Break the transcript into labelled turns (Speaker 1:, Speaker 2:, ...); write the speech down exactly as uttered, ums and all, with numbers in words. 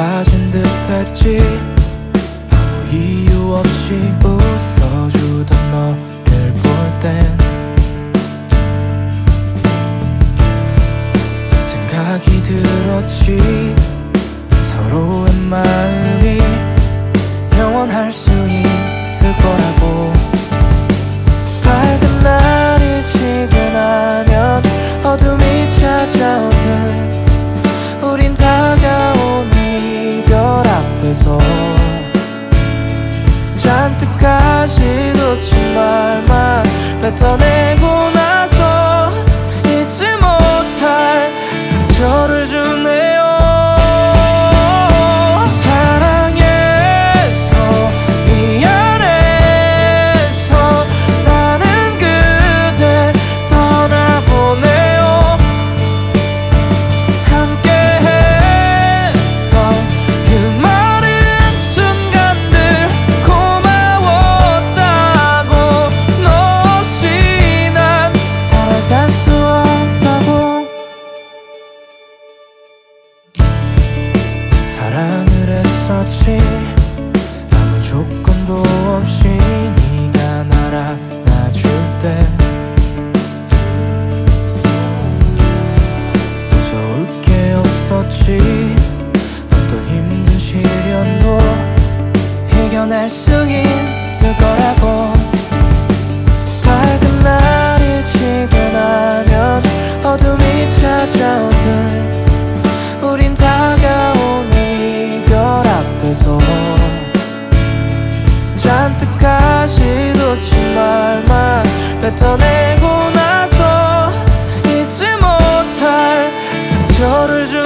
Speaker 1: 빠진 듯했지. 아무 이유 없이 웃어주던 너를 볼 땐 생각이 들었지. 서로의 마음이 영원할 수 있을 거라고. 밝은 날이 지고 나면 어둠이 찾아오듯 우린 다가오는 이별 앞에서 잔뜩 가시도친 말만 뱉어내고 나서 잊지 못할 상처를 주네요. 사랑을 했었지. 아무 조건도 없이 네가 날 안아줄 때 무서울 게 없었지. 어떤 힘든 시련도 이겨낼 수 있을 거라고. 밝은 날이 지고 나면 어둠이 찾아오듯 우린 다가오는 이별 앞에서 잔뜩 가시도친 말만 뱉어내고 나서 잊지 못할 상처를 주